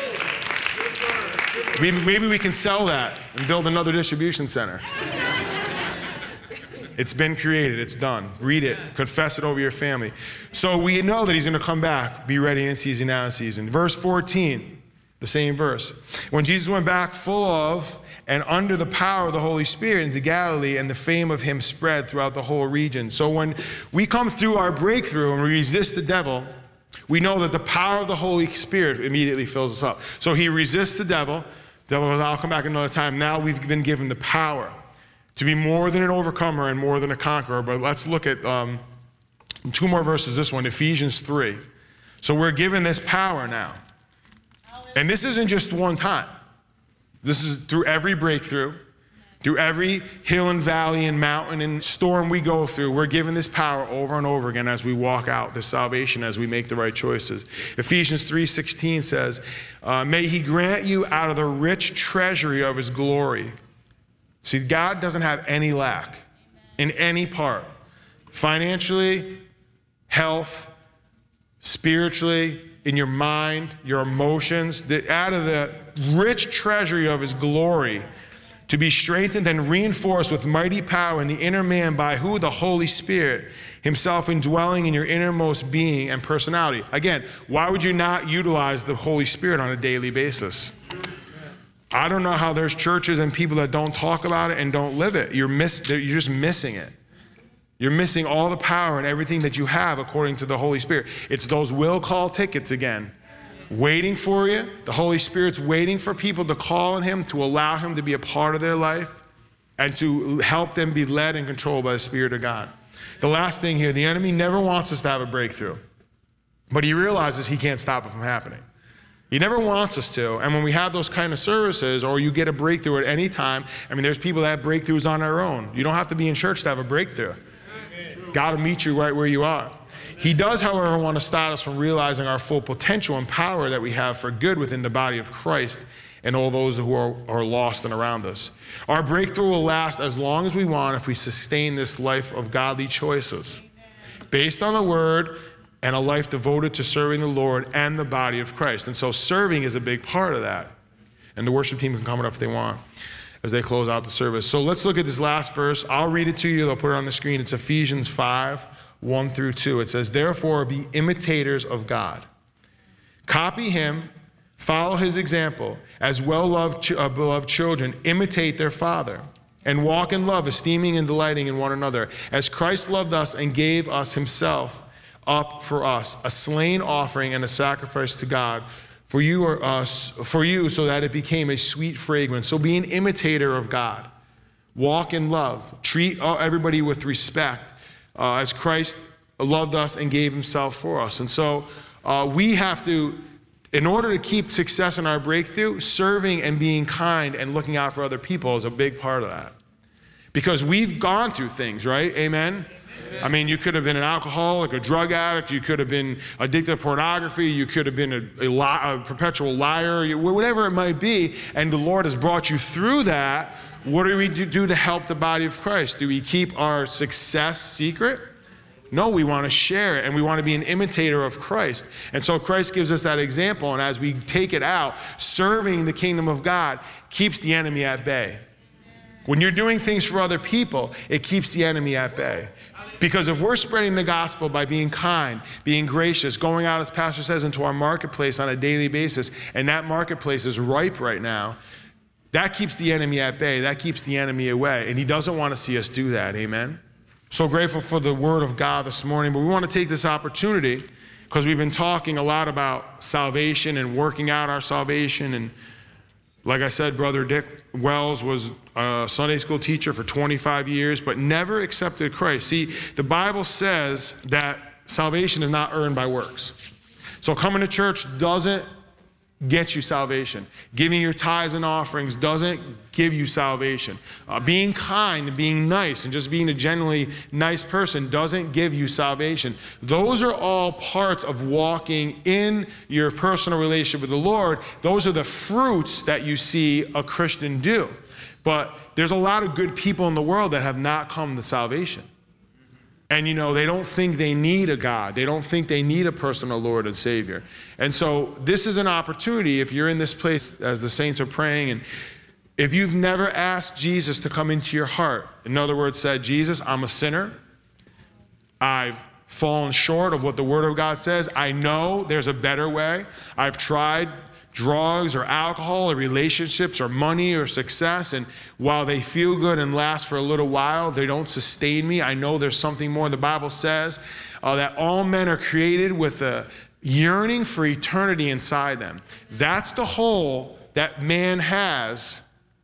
A: Maybe we can sell that and build another distribution center. It's been created. It's done. Read it. Confess it over your family. So we know that he's going to come back. Be ready in season, out of season. Verse fourteen, the same verse. When Jesus went back full of and under the power of the Holy Spirit into Galilee, and the fame of him spread throughout the whole region. So when we come through our breakthrough and we resist the devil, we know that the power of the Holy Spirit immediately fills us up. So he resists the devil. The devil goes, I'll come back another time. Now we've been given the power to be more than an overcomer and more than a conqueror. But let's look at um, two more verses, this one, Ephesians three. So we're given this power now. And this isn't just one time. This is through every breakthrough, through every hill and valley and mountain and storm we go through. We're given this power over and over again as we walk out this salvation, as we make the right choices. Ephesians three sixteen says, uh, may he grant you out of the rich treasury of his glory. See, God doesn't have any lack in any part. Financially, health, spiritually, in your mind, your emotions, the, out of the rich treasury of his glory, to be strengthened and reinforced with mighty power in the inner man by who? The Holy Spirit, himself indwelling in your innermost being and personality. Again, why would you not utilize the Holy Spirit on a daily basis? I don't know how there's churches and people that don't talk about it and don't live it. You're miss, you're just missing it. You're missing all the power and everything that you have according to the Holy Spirit. It's those will call tickets again, waiting for you. The Holy Spirit's waiting for people to call on him, to allow him to be a part of their life, and to help them be led and controlled by the Spirit of God. The last thing here, the enemy never wants us to have a breakthrough, but he realizes he can't stop it from happening. He never wants us to. And when we have those kind of services, or you get a breakthrough at any time, I mean, there's people that have breakthroughs on their own. You don't have to be in church to have a breakthrough. God will meet you right where you are. He does, however, want to stop us from realizing our full potential and power that we have for good within the body of Christ and all those who are, are lost and around us. Our breakthrough will last as long as we want if we sustain this life of godly choices based on the word, and a life devoted to serving the Lord and the body of Christ. And so serving is a big part of that. And the worship team can come up if they want as they close out the service. So let's look at this last verse. I'll read it to you. They'll put it on the screen. It's Ephesians five, one through two. It says, therefore, be imitators of God. Copy him, follow his example. As well-loved uh, beloved children, imitate their father. And walk in love, esteeming and delighting in one another. As Christ loved us and gave us himself up for us, a slain offering and a sacrifice to God for you, or us, for you, so that it became a sweet fragrance. So be an imitator of God. Walk in love. Treat everybody with respect, uh, as Christ loved us and gave himself for us. And so uh, we have to, in order to keep success in our breakthrough, serving and being kind and looking out for other people is a big part of that. Because we've gone through things, right? Amen? I mean, you could have been an alcoholic, a drug addict. You could have been addicted to pornography. You could have been a, a, li- a perpetual liar, whatever it might be. And the Lord has brought you through that. What do we do to help the body of Christ? Do we keep our success secret? No, we want to share it, and we want to be an imitator of Christ. And so Christ gives us that example. And as we take it out, serving the kingdom of God keeps the enemy at bay. When you're doing things for other people, it keeps the enemy at bay. Because if we're spreading the gospel by being kind, being gracious, going out, as Pastor says, into our marketplace on a daily basis, and that marketplace is ripe right now, That keeps the enemy at bay. That keeps the enemy away. And he doesn't want to see us do that. Amen. So grateful for the word of God this morning. But we want to take this opportunity because we've been talking a lot about salvation and working out our salvation. And like I said, Brother Dick Wells was a Sunday school teacher for twenty-five years, but never accepted Christ. See, the Bible says that salvation is not earned by works. So coming to church doesn't get you salvation. Giving your tithes and offerings doesn't give you salvation. Uh, being kind and being nice and just being a genuinely nice person doesn't give you salvation. Those are all parts of walking in your personal relationship with the Lord. Those are the fruits that you see a Christian do. But there's a lot of good people in the world that have not come to salvation. And, you know, they don't think they need a God. They don't think they need a personal Lord and Savior. And so this is an opportunity, if you're in this place as the saints are praying, and if you've never asked Jesus to come into your heart, in other words, said, Jesus, I'm a sinner. I've fallen short of what the Word of God says. I know there's a better way. I've tried drugs or alcohol or relationships or money or success, and while they feel good and last for a little while, they don't sustain me. I know there's something more. The Bible says uh, that all men are created with a yearning for eternity inside them. That's the hole that man has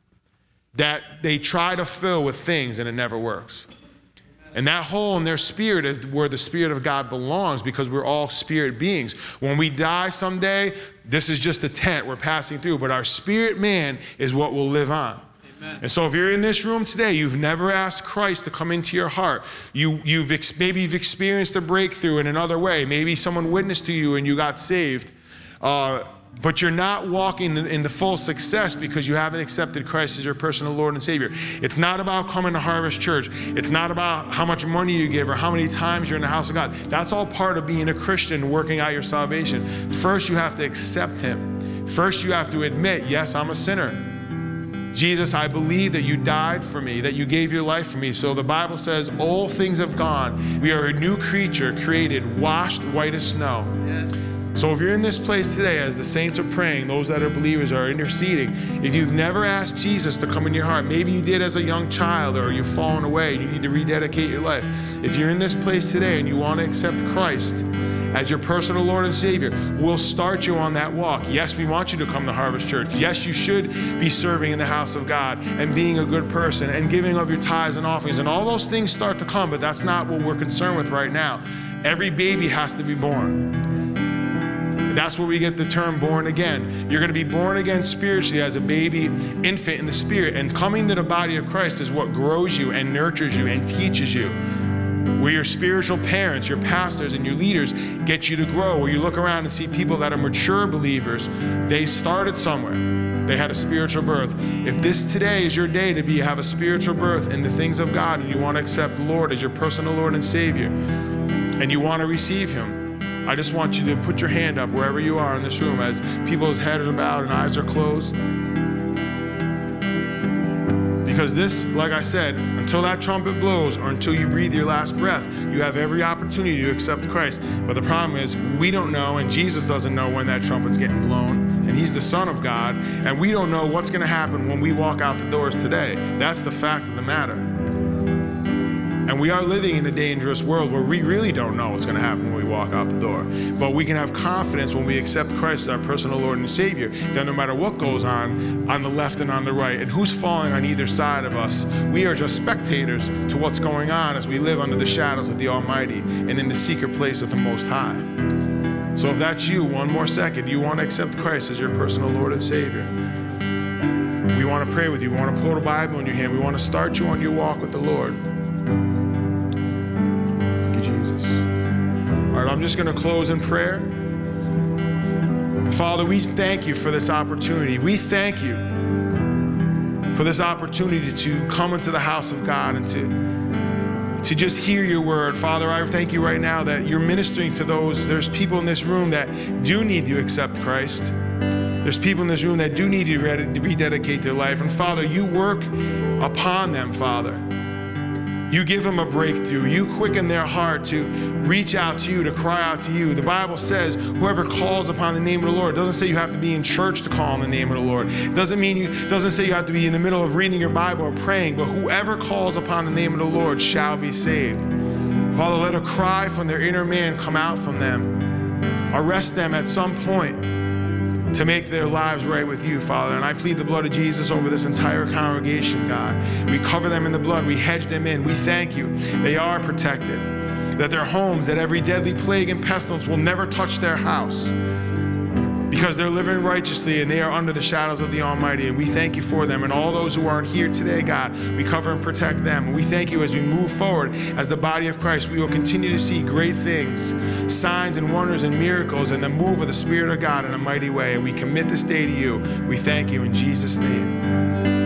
A: that they try to fill with things and it never works. And that hole in their spirit is where the Spirit of God belongs, because we're all spirit beings. When we die someday, this is just a tent we're passing through, but our spirit man is what will live on. Amen. And so if you're in this room today, you've never asked Christ to come into your heart. You, you've ex- maybe you've experienced a breakthrough in another way. Maybe someone witnessed to you and you got saved. Uh, But you're not walking in the full success because you haven't accepted Christ as your personal Lord and Savior. It's not about coming to Harvest Church. It's not about how much money you give or how many times you're in the house of God. That's all part of being a Christian, working out your salvation. First, you have to accept Him. First, you have to admit, yes, I'm a sinner. Jesus, I believe that you died for me, that you gave your life for me. So the Bible says, all things have gone. We are a new creature created, washed white as snow. Yes. So if you're in this place today, as the saints are praying, those that are believers are interceding, if you've never asked Jesus to come in your heart, maybe you did as a young child or you've fallen away and you need to rededicate your life. If you're in this place today and you want to accept Christ as your personal Lord and Savior, we'll start you on that walk. Yes, we want you to come to Harvest Church. Yes, you should be serving in the house of God and being a good person and giving of your tithes and offerings. And all those things start to come, but that's not what we're concerned with right now. Every baby has to be born. That's where we get the term born again. You're going to be born again spiritually as a baby infant in the Spirit. And coming to the body of Christ is what grows you and nurtures you and teaches you. Where your spiritual parents, your pastors, and your leaders get you to grow. Where you look around and see people that are mature believers, they started somewhere. They had a spiritual birth. If this today is your day to be have a spiritual birth in the things of God, and you want to accept the Lord as your personal Lord and Savior, and you want to receive Him, I just want you to put your hand up wherever you are in this room as people's heads are bowed and eyes are closed. Because this, like I said, until that trumpet blows or until you breathe your last breath, you have every opportunity to accept Christ. But the problem is we don't know, and Jesus doesn't know when that trumpet's getting blown. And He's the Son of God, and we don't know what's going to happen when we walk out the doors today. That's the fact of the matter. And we are living in a dangerous world where we really don't know what's going to happen when we walk out the door. But we can have confidence when we accept Christ as our personal Lord and Savior, that no matter what goes on, on the left and on the right, and who's falling on either side of us, we are just spectators to what's going on as we live under the shadows of the Almighty and in the secret place of the Most High. So if that's you, one more second, you want to accept Christ as your personal Lord and Savior. We want to pray with you. We want to pull the Bible in your hand. We want to start you on your walk with the Lord. Jesus. All right, I'm just going to close in prayer. Father, we thank you for this opportunity. We thank you for this opportunity to come into the house of God and to, to just hear your word. Father, I thank you right now that you're ministering to those. There's people in this room that do need to accept Christ. There's people in this room that do need to rededicate their life. And Father, you work upon them, Father. You give them a breakthrough. You quicken their heart to reach out to you, to cry out to you. The Bible says whoever calls upon the name of the Lord. It doesn't say you have to be in church to call on the name of the Lord. It doesn't mean you, it doesn't say you have to be in the middle of reading your Bible or praying, but whoever calls upon the name of the Lord shall be saved. Father, let a cry from their inner man come out from them. Arrest them at some point to make their lives right with you, Father. And I plead the blood of Jesus over this entire congregation, God. We cover them in the blood. We hedge them in. We thank you. They are protected. That their homes, that every deadly plague and pestilence will never touch their house, because they're living righteously and they are under the shadows of the Almighty. And we thank you for them. And all those who aren't here today, God, we cover and protect them. And we thank you as we move forward as the body of Christ. We will continue to see great things, signs and wonders and miracles, and the move of the Spirit of God in a mighty way. And we commit this day to you. We thank you in Jesus' name.